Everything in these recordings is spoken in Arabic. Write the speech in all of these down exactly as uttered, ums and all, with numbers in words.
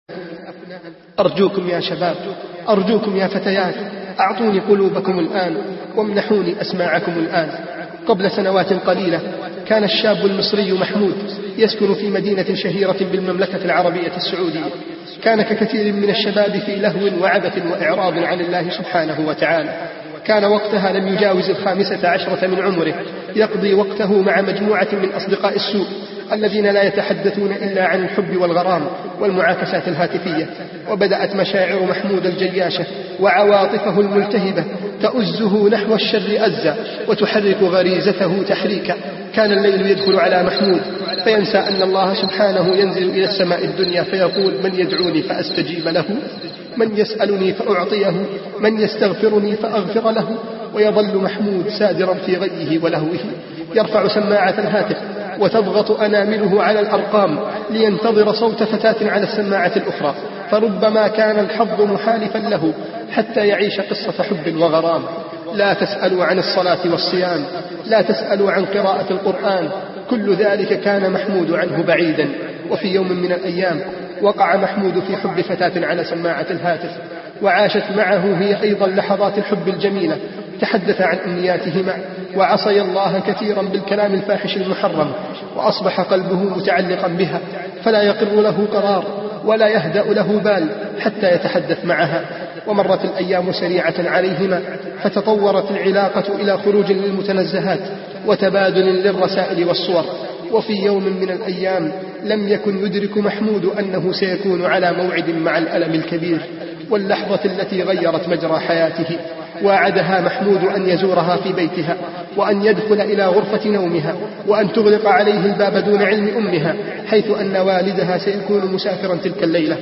أرجوكم يا شباب، أرجوكم يا فتيات، أعطوني قلوبكم الآن وامنحوني أسماعكم الآن. قبل سنوات قليلة كان الشاب المصري محمود يسكن في مدينة شهيرة بالمملكة العربية السعودية. كان ككثير من الشباب في لهو وعبث وإعراض عن الله سبحانه وتعالى. كان وقتها لم يجاوز الخامسة عشرة من عمره، يقضي وقته مع مجموعة من أصدقاء السوء الذين لا يتحدثون إلا عن الحب والغرام والمعاكسات الهاتفية. وبدأت مشاعر محمود الجياشة وعواطفه الملتهبة تؤزه نحو الشر أزا وتحرك غريزته تحريكا. كان الليل يدخل على محمود فينسى أن الله سبحانه ينزل إلى السماء الدنيا فيقول: من يدعوني فأستجيب له، من يسألني فأعطيه، من يستغفرني فأغفر له. ويظل محمود سادرا في غيه ولهوه، يرفع سماعة الهاتف وتضغط أنامله على الأرقام لينتظر صوت فتاة على السماعة الأخرى، فربما كان الحظ محالفا له حتى يعيش قصة حب وغرام. لا تسألوا عن الصلاة والصيام، لا تسألوا عن قراءة القرآن، كل ذلك كان محمود عنه بعيدا. وفي يوم من الأيام وقع محمود في حب فتاة على سماعة الهاتف، وعاشت معه هي أيضا لحظات الحب الجميلة. تحدث عن أمنياتهما وعصي الله كثيرا بالكلام الفاحش المحرم، وأصبح قلبه متعلقا بها فلا يقر له قرار ولا يهدأ له بال حتى يتحدث معها. ومرت الأيام سريعة عليهما، فتطورت العلاقة إلى خروج للمتنزهات وتبادل للرسائل والصور. وفي يوم من الأيام لم يكن يدرك محمود أنه سيكون على موعد مع الألم الكبير واللحظة التي غيرت مجرى حياته. وعدها محمود أن يزورها في بيتها، وأن يدخل إلى غرفة نومها، وأن تغلق عليه الباب دون علم أمها، حيث أن والدها سيكون مسافرا تلك الليلة.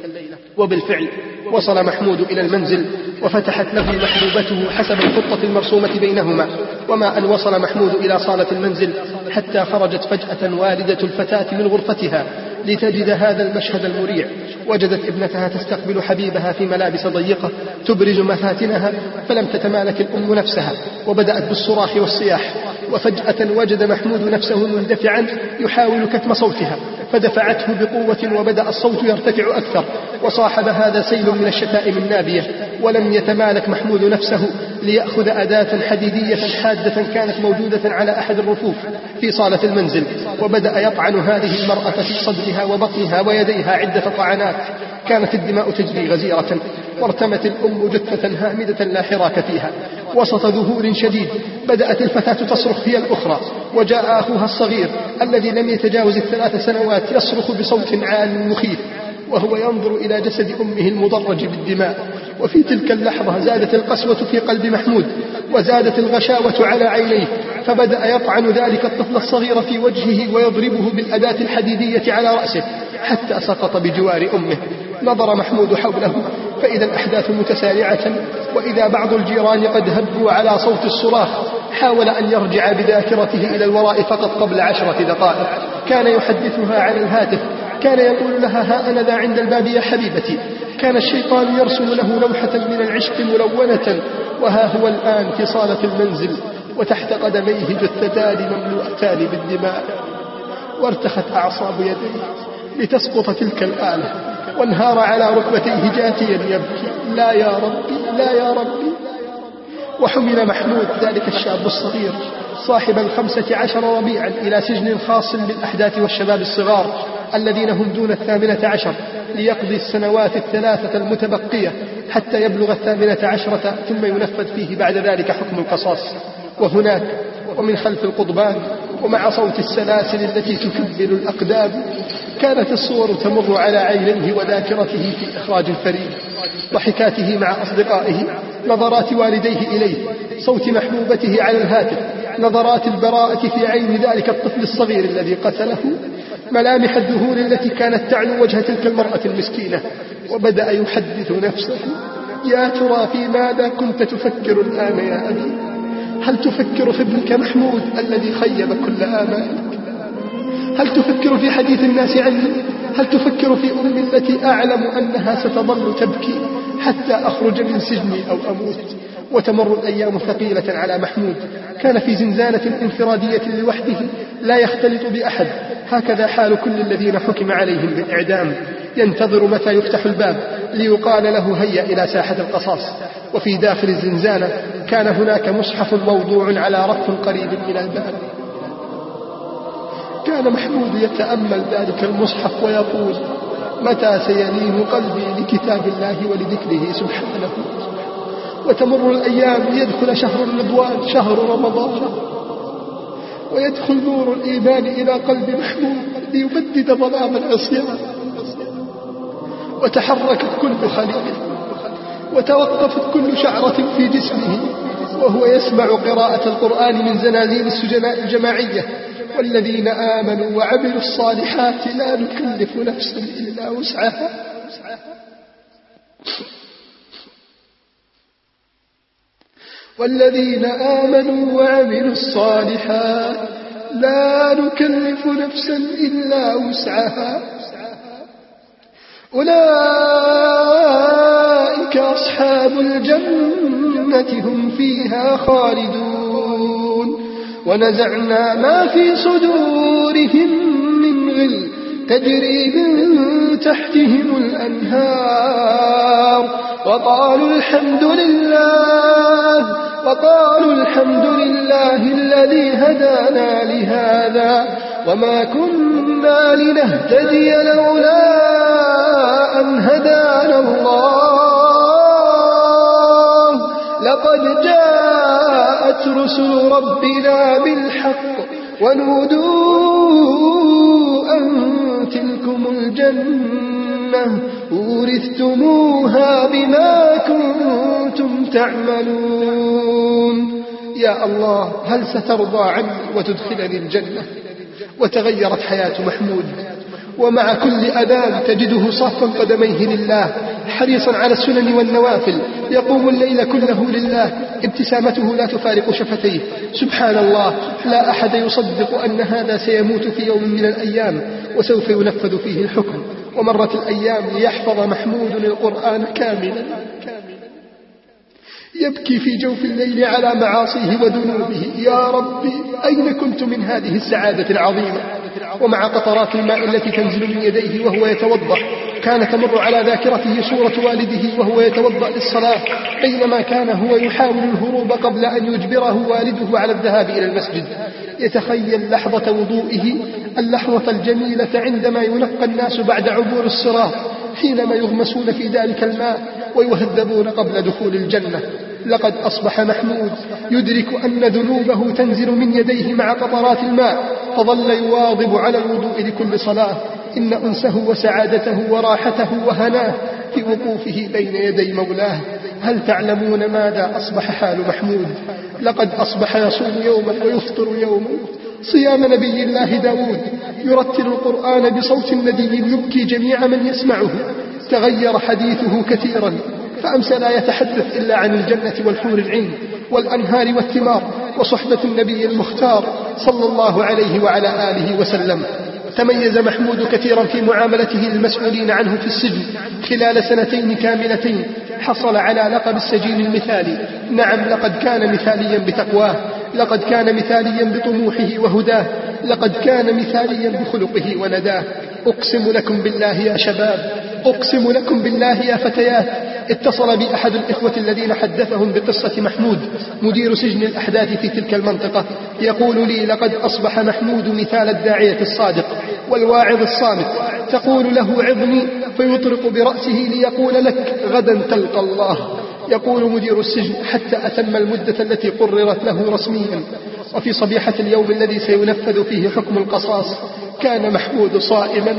وبالفعل وصل محمود إلى المنزل وفتحت له محبوبته حسب الخطة المرسومة بينهما. وما أن وصل محمود إلى صالة المنزل حتى خرجت فجأة والدة الفتاة من غرفتها لتجد هذا المشهد المريع. وجدت ابنتها تستقبل حبيبها في ملابس ضيقة تبرز مفاتنها، فلم تتمالك الأم نفسها وبدأت بالصراخ والصياح. وفجأة وجد محمود نفسه مندفعا يحاول كتم صوتها، فدفعته بقوة وبدأ الصوت يرتفع أكثر، وصاحب هذا سيل من الشتائم النابية. ولم يتمالك محمود نفسه ليأخذ أداة حديدية حادة كانت موجودة على أحد الرفوف في صالة المنزل، وبدأ يطعن هذه المرأة في صدرها وبطنها ويديها عدة طعنات. كانت الدماء تجري غزيرة، وارتمت الأم جثة هامدة لا حراك فيها. وسط ذهول شديد بدأت الفتاة تصرخ هي الأخرى، وجاء أخوها الصغير الذي لم يتجاوز الثلاث سنوات يصرخ بصوت عال مخيف وهو ينظر إلى جسد أمه المضرج بالدماء. وفي تلك اللحظة زادت القسوة في قلب محمود وزادت الغشاوة على عينيه، فبدأ يطعن ذلك الطفل الصغير في وجهه ويضربه بالأداة الحديدية على رأسه حتى سقط بجوار أمه. نظر محمود حوله فإذا الأحداث متسارعة، وإذا بعض الجيران قد هبوا على صوت الصراخ. حاول أن يرجع بذاكرته إلى الوراء فقط قبل عشرة دقائق. كان يحدثها عن الهاتف، كان يقول لها: ها أنا ذا عند الباب يا حبيبتي. كان الشيطان يرسم له لوحة من العشق ملونة، وها هو الآن في صالة المنزل وتحت قدميه جثتان مملوءتان بالدماء. وارتخت أعصاب يديه لتسقط تلك الآلة، وانهار على ركبتيه جاثيا يبكي: لا يا ربي، لا يا ربي. وحمل محمود ذلك الشاب الصغير صاحب الخمسة عشر ربيعا إلى سجن خاص بالأحداث والشباب الصغار الذين هم دون الثامنة عشر، ليقضي السنوات الثلاثة المتبقية حتى يبلغ الثامنة عشرة، ثم ينفذ فيه بعد ذلك حكم القصاص. وهناك ومن خلف القضبان ومع صوت السلاسل التي تكبل الأقدام كانت الصور تمر على عينيه وذاكرته في إخراج فريد، ضحكاته مع أصدقائه، نظرات والديه إليه، صوت محبوبته على الهاتف، نظرات البراءة في عين ذلك الطفل الصغير الذي قتله، ملامح الذهول التي كانت تعلو وجه تلك المرأة المسكينة. وبدأ يحدث نفسه: يا ترى في ماذا كنت تفكر الآن يا أبي؟ هل تفكر في ابنك محمود الذي خيب كل آمالك؟ هل تفكر في حديث الناس عني؟ هل تفكر في أمي التي أعلم أنها ستظل تبكي حتى أخرج من سجني أو أموت؟ وتمر الأيام ثقيلة على محمود. كان في زنزانة انفرادية لوحده لا يختلط بأحد. هكذا حال كل الذين حكم عليهم بالإعدام. ينتظر متى يفتح الباب ليقال له هيا إلى ساحة القصاص. وفي داخل الزنزانة كان هناك مصحف موضوع على رف قريب من الباب. كان محمود يتأمل ذلك المصحف ويقول: متى سيلين قلبي لكتاب الله ولذكره سبحانه. وتمر الأيام ليدخل شهر الرضوان، شهر رمضان، ويدخل نور الإيمان إلى قلب محمود ليبدد ظلام العصيان. وتحركت كل خلية وتوقفت كل شعرة في جسمه وهو يسمع قراءة القرآن من زنازين السجناء الجماعية: والذين آمنوا وعملوا الصالحات لا نكلف نفسا إلا وسعها. والذين آمنوا وعملوا الصالحات لا نكلف نفسا إلا وسعها أولئك أصحاب الجنة هم فيها خالدون. ونزعنا ما في صدورهم من غل تجري من تحتهم الأنهار وقالوا الحمد لله وقالوا الحمد لله الذي هدانا لهذا وما كنا لنهتدي لولا أن هدانا الله لقد جاءت رسل ربنا بالحق ونودوا أن تلكم الجنة أورثتموها بما كنتم تعملون. يا الله، هل سترضى عني وتدخلني الجنة؟ وتغيرت حياة محمود، ومع كل أذان تجده صافا قدميه لله، حريصا على السنن والنوافل، يقوم الليل كله لله، ابتسامته لا تفارق شفتيه. سبحان الله، لا أحد يصدق أن هذا سيموت في يوم من الأيام وسوف ينفذ فيه الحكم. ومرت الأيام ليحفظ محمود القرآن كاملا، يبكي في جوف الليل على معاصيه وذنوبه: يا ربي، أين كنت من هذه السعادة العظيمة؟ ومع قطرات الماء التي تنزل من يديه وهو يتوضأ كان تمر على ذاكرته صورة والده وهو يتوضأ للصلاة، بينما كان هو يحاول الهروب قبل أن يجبره والده على الذهاب إلى المسجد. يتخيل لحظة وضوئه، اللحظة الجميلة عندما ينقى الناس بعد عبور الصراط، حينما يغمسون في ذلك الماء ويهذبون قبل دخول الجنة. لقد أصبح محمود يدرك أن ذنوبه تنزل من يديه مع قطرات الماء، فظل يواظب على الوضوء لكل صلاة. إن أنسه وسعادته وراحته وهناه في وقوفه بين يدي مولاه. هل تعلمون ماذا أصبح حال محمود؟ لقد أصبح يصوم يوما ويفطر يوما صيام نبي الله داود، يرتل القرآن بصوت ندي يبكي جميع من يسمعه. تغير حديثه كثيرا، فأمسى لا يتحدث إلا عن الجنة والحور العين والأنهار والثمار وصحبة النبي المختار صلى الله عليه وعلى آله وسلم. تميز محمود كثيرا في معاملته للمسؤولين عنه في السجن. خلال سنتين كاملتين حصل على لقب السجين المثالي. نعم، لقد كان مثاليا بتقواه، لقد كان مثاليا بطموحه وهداه، لقد كان مثاليا بخلقه ونداه. أقسم لكم بالله يا شباب، أقسم لكم بالله يا فتيات، اتصل بي أحد الإخوة الذين حدثهم بقصة محمود، مدير سجن الأحداث في تلك المنطقة، يقول لي: لقد أصبح محمود مثال الداعية الصادق والواعظ الصامت. تقول له: عظني، فيطرق برأسه ليقول لك: غدا تلقى الله. يقول مدير السجن: حتى أتم المدة التي قررت له رسميا. وفي صبيحة اليوم الذي سينفذ فيه حكم القصاص كان محمود صائما،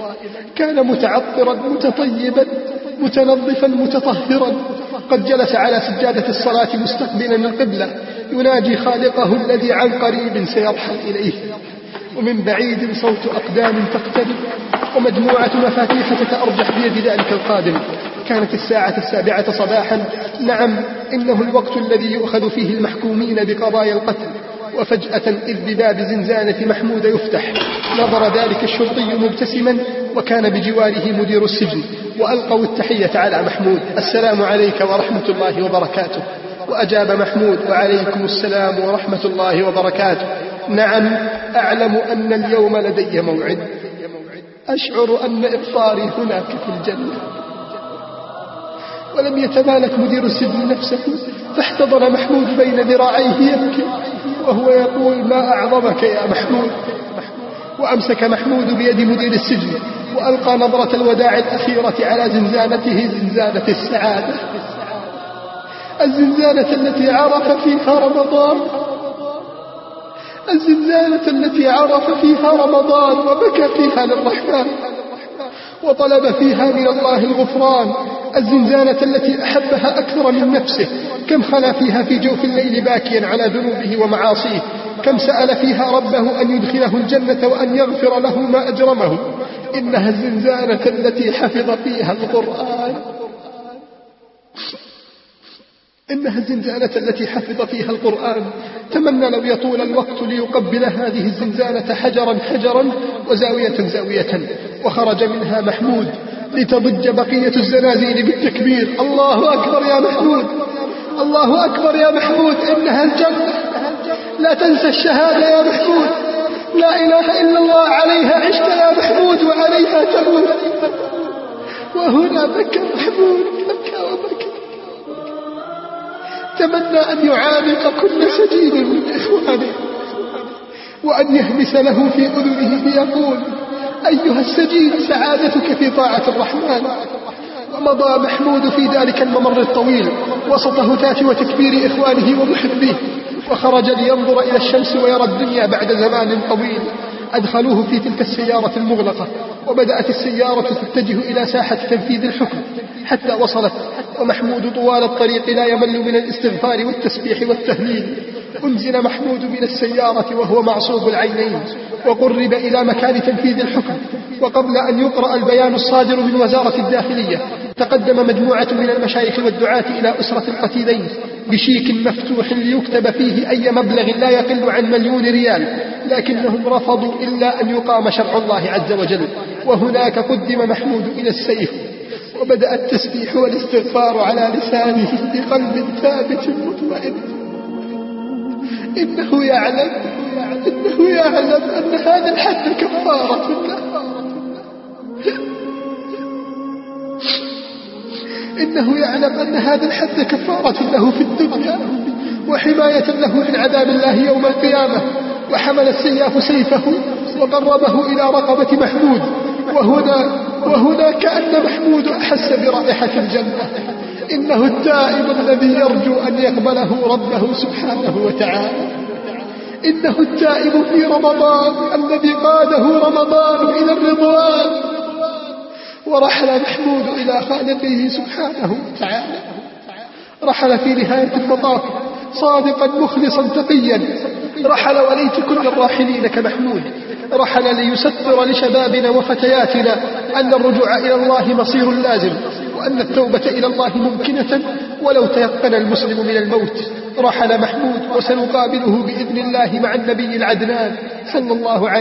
كان متعطرا متطيبا متنظفا متطهرا، قد جلس على سجادة الصلاة مستقبلا القبلة يناجي خالقه الذي عن قريب سيرحل إليه. ومن بعيد صوت أقدام تقترب ومجموعة مفاتيح تتأرجح بيد ذلك القادم. كانت الساعة السابعة صباحا، نعم إنه الوقت الذي يؤخذ فيه المحكومين بقضايا القتل. وفجأة إذ بباب زنزانة محمود يفتح، نظر ذلك الشرطي مبتسما وكان بجواره مدير السجن، وألقوا التحية على محمود: السلام عليك ورحمة الله وبركاته. وأجاب محمود: وعليكم السلام ورحمة الله وبركاته. نعم، أعلم أن اليوم لدي موعد. أشعر أن إبصاري هناك في الجنة. ولم يتمالك مدير السجن نفسه فاحتضن محمود بين ذراعيه يبكي وهو يقول: ما أعظمك يا محمود. وأمسك محمود بيد مدير السجن وألقى نظرة الوداع الأخيرة على زنزانته، زنزانة السعادة، الزنزانة التي عرف فيها رمضان، الزنزانة التي عرف فيها رمضان وبكى فيها للرحمن وطلب فيها من الله الغفران، الزنزانة التي أحبها أكثر من نفسه، كم خلا فيها في جوف الليل باكيا على ذنوبه ومعاصيه، كم سأل فيها ربه أن يدخله الجنة وأن يغفر له ما أجرمه. إنها الزنزانة التي حفظ فيها القرآن، إنها الزنزانة التي حفظ فيها القرآن. تمنى لو يطول الوقت ليقبل هذه الزنزانة حجرا حجرا وزاوية زاوية. وخرج منها محمود لتضج بقية الزنازين بالتكبير: الله أكبر يا محمود، الله أكبر يا محمود، إنها الجنة، لا تنسى الشهادة يا محمود، لا إله إلا الله، عليها عشت يا محمود وعليها تموت. وهنا بكى محمود، بكى وبكى، تمنى أن يعانق كل سجين من إخوانه وأن يهمس له في أذنه ليقول: أيها السجين، سعادتك في طاعة الرحمن. ومضى محمود في ذلك الممر الطويل وسط هتاف وتكبير إخوانه ومحبيه، وخرج لينظر إلى الشمس ويرى الدنيا بعد زمان طويل. أدخلوه في تلك السيارة المغلقة وبدأت السيارة تتجه إلى ساحة تنفيذ الحكم حتى وصلت، ومحمود طوال الطريق لا يمل من الاستغفار والتسبيح والتهليل. أنزل محمود من السيارة وهو معصوب العينين وقرب إلى مكان تنفيذ الحكم. وقبل أن يقرأ البيان الصادر من وزارة الداخلية تقدم مجموعة من المشايخ والدعاة إلى أسرة القتيلين بشيك مفتوح ليكتب فيه أي مبلغ لا يقل عن مليون ريال، لكنهم رفضوا إلا أن يقام شرع الله عز وجل. وهناك قدم محمود إلى السيف وبدأ التسبيح والاستغفار على لسانه بقلب ثابت مطمئن. إنه يعلم إنه يعلم أن هذا الحد كفارة له، إنه يعلم أن هذا الحد كفارة له في الدنيا وحماية له من عذاب الله يوم القيامة. وحمل السياف سيفه وقربه إلى رقبة محمود، وهنا, وهنا كأن محمود أحس برائحة الجنة. إنه التائب الذي يرجو أن يقبله ربه سبحانه وتعالى، إنه التائب في رمضان الذي قاده رمضان إلى الرضوان. ورحل محمود إلى خالقه سبحانه وتعالى، رحل في نهاية المطاف صادقا مخلصا تقيا، رحل وليت كل الراحلين كمحمود، رحل ليستر لشبابنا وفتياتنا أن الرجوع إلى الله مصير لازم، وأن التوبة إلى الله ممكنة ولو تيقن المسلم من الموت. رحل محمود وسنقابله بإذن الله مع النبي العدنان صلى الله عليه